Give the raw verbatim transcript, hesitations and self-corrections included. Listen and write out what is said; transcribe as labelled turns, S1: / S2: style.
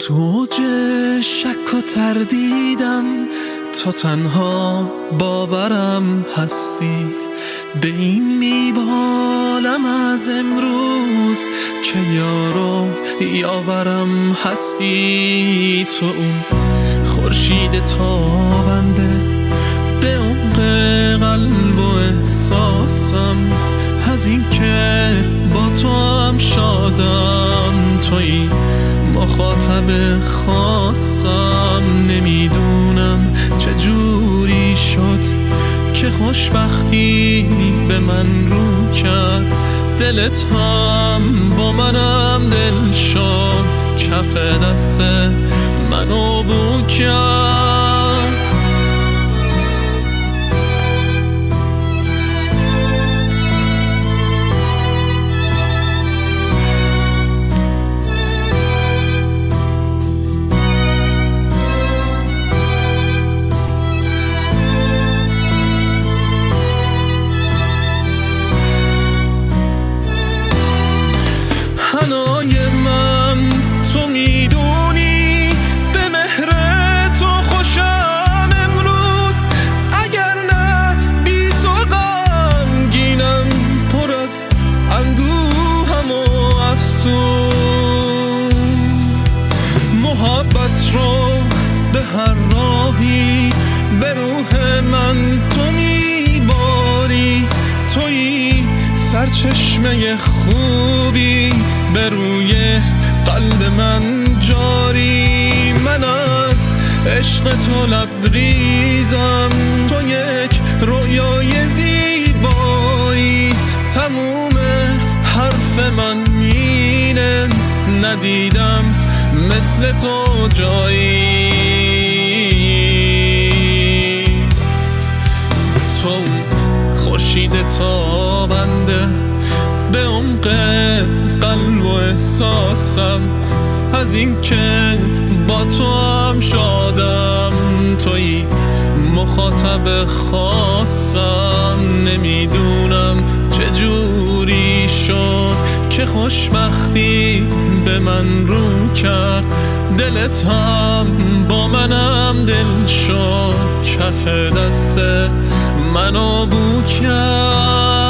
S1: تو اوج شک و تردیدم، تو تنها باورم هستی. به این میبالم از امروز که یارو یاورم هستی. تو اون خورشید تابنده به عمق قلب و احساسم، از این که با تو هم شادم. توی مخاطب خاصم، نمیدونم چجوری شد که خوشبختی به من رو کرد. دلت هم با منم دل شد، کف دست منو بو کرد. هنای من تو میدونی به مهر تو خوشم امروز، اگر نه بی تو غمگینم، پر از اندوهم و افسوس. محبت رو به هر راهی به روح من تو میباری. تویی سرچشمه خوبی به روی قلب من جاری. من از عشق تو لبریزم، تو یک رویای زیبایی. تموم حرف من اینه، ندیدم مثل تو جایی. تو خورشید تابنده به عمق قلب و احساسم، از این که با تو هم شادم. توی مخاطب خاصم، نمیدونم چجوری شد که خوشبختی به من رو کرد. دلت هم با منم دل شد، کف دست منو بو کرد.